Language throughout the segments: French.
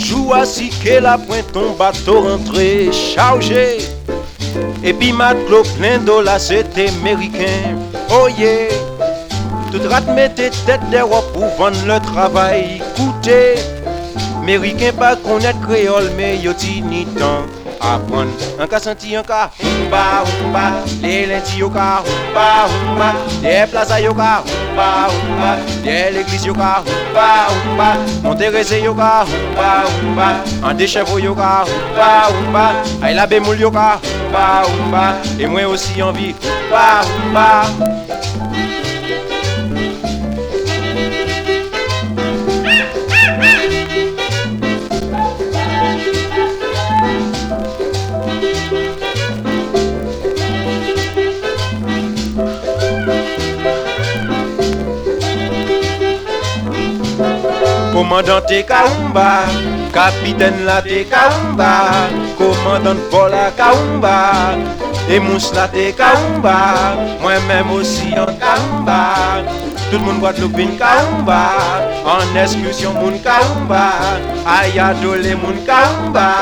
jour assis que la pointe ton bateau rentré chargé. Et puis matelot plein d'eau là c'est américain. Oh yeah. Toute rate mettait tête d'Europe pour vendre le travail. Écoutez, américain pas connaître créole mais yo ti ni temps apprendre. Un cas senti un cas humba humba. Les lundis yo ka humba humba. Les plaza yo ka humba humba. Les l'église yo ka humba humba. Monterrey yo ka humba humba. En des chevaux yo ka humba humba. Aïe la bémoul yo ka humba humba. Et moi aussi envie humba humba. Commandant te Kaumba, capitaine la te Kaumba, commandant Paul la Kaumba, et Mousse la te Kaumba, moi-même aussi en Kaumba. Tout le monde Guadeloupe une Kaumba, en excursion moun Kaumba, ayadole moun Kaumba.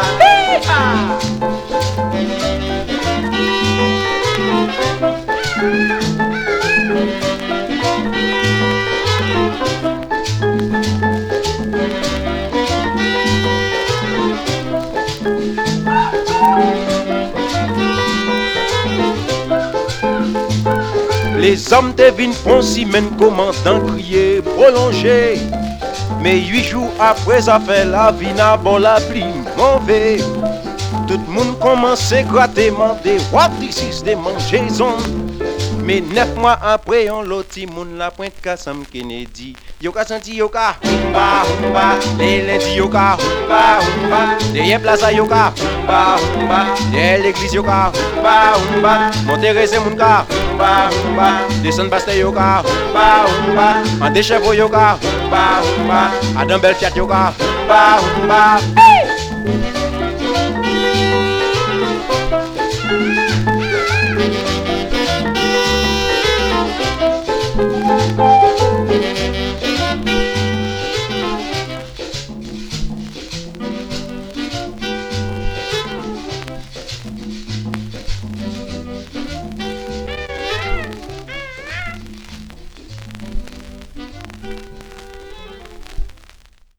Les hommes devinent font si même commandant crier prolongé. Mais 8 jours après ça fait la vie n'a bon la pluie mauvais. Tout le monde commence à gratter, demander what this is de mangeaison. Mais 9 mois après on l'autre moun la pointe Kassam Kennedy. Yo ka senti yo ka humba humba. Les lundis yo ka humba humba. Les plaza yo ka humba humba. Les l'église yo ka humba humba. Monterrey moun ka humba humba. Des Saint-Bastien yo ka humba humba. En des chevaux yo ka humba humba. Adam Belfiat yo ka humba humba.